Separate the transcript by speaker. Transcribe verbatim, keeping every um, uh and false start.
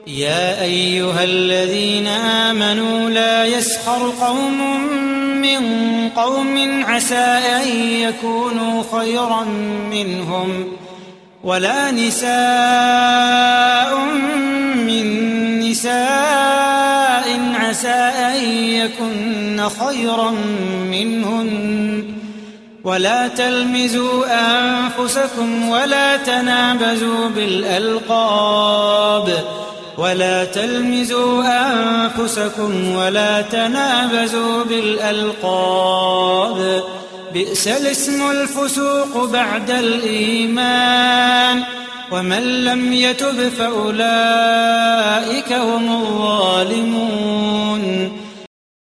Speaker 1: يا أيها الذين آمنوا لا يسخر قوم من قوم عسى أن يكونوا خيرا منهم ولا نساء من نساء عسى أن يكن خيرا منهن ولا تلمزوا أنفسكم ولا تنابزوا بالألقاب ولا تلمزوا أنفسكم ولا تنابزوا بالألقاب بئس الاسم الفسوق بعد الإيمان ومن لم يتب فأولئك هم الظالمون